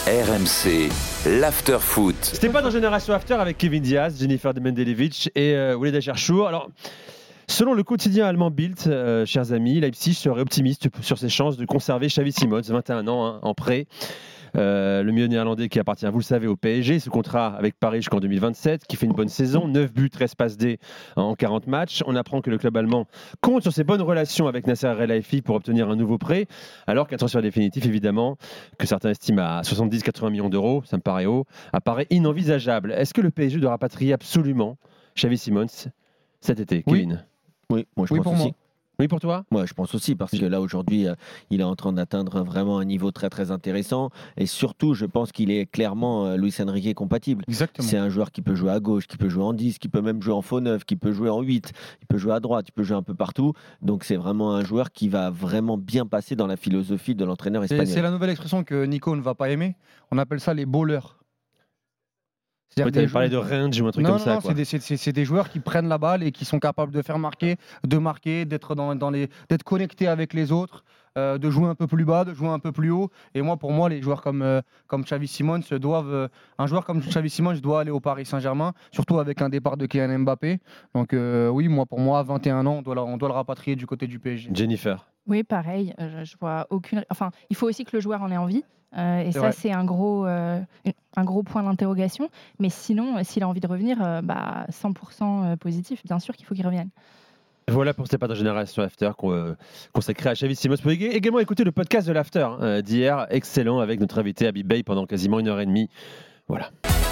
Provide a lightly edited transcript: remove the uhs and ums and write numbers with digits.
RMC, l'After Foot. C'était pas dans Génération After avec Kevin Diaz, Jennifer Mendelevic et Walid Acharchour. Alors, selon le quotidien allemand Bild, chers amis, Leipzig serait optimiste sur ses chances de conserver Xavi Simons, 21 ans, en prêt. Le milieu néerlandais qui appartient, vous le savez, au PSG, ce contrat avec Paris jusqu'en 2027, qui fait une bonne saison, 9 buts, 13 passes D en 40 matchs. On apprend que le club allemand compte sur ses bonnes relations avec Nasser El-Khelaifi pour obtenir un nouveau prêt, alors qu'un transfert définitif, évidemment, que certains estiment à 70-80 millions d'euros, ça me paraît haut, apparaît inenvisageable. Est-ce que le PSG doit rapatrier absolument Xavi Simons cet été, Kevin ? Oui, moi je pense pour aussi. moi. Oui, pour toi ? Moi, je pense aussi, parce que là, aujourd'hui, il est en train d'atteindre vraiment un niveau très, très intéressant. Et surtout, je pense qu'il est clairement Luis Enrique compatible. Exactement. C'est un joueur qui peut jouer à gauche, qui peut jouer en 10, qui peut même jouer en faux 9, qui peut jouer en 8, il peut jouer à droite, il peut jouer un peu partout. Donc, c'est vraiment un joueur qui va vraiment bien passer dans la philosophie de l'entraîneur espagnol. C'est la nouvelle expression que Nico ne va pas aimer. On appelle ça les ballers. Tu avais parlé de range ou un truc non, comme ça. Non, c'est des joueurs qui prennent la balle et qui sont capables de faire marquer, de marquer, d'être d'être connectés avec les autres, de jouer un peu plus bas, de jouer un peu plus haut. Et moi, pour moi, les joueurs comme Xavi Simons doivent. Un joueur comme Xavi Simons doit aller au Paris Saint-Germain, surtout avec un départ de Kylian Mbappé. Donc oui, pour moi, à 21 ans, on doit le rapatrier du côté du PSG. Jennifer. Oui, pareil. Je vois aucune. Enfin, il faut aussi que le joueur en ait envie. Et ça, vrai. c'est un gros point d'interrogation. Mais sinon, s'il a envie de revenir, 100% positif. Bien sûr qu'il faut qu'il revienne. Voilà pour C'est pas dans Génération After consacré à Xavi Simons. Vous pouvez également écouter le podcast de l'After d'hier, excellent, avec notre invité Habib Bey pendant quasiment 1h30. Voilà.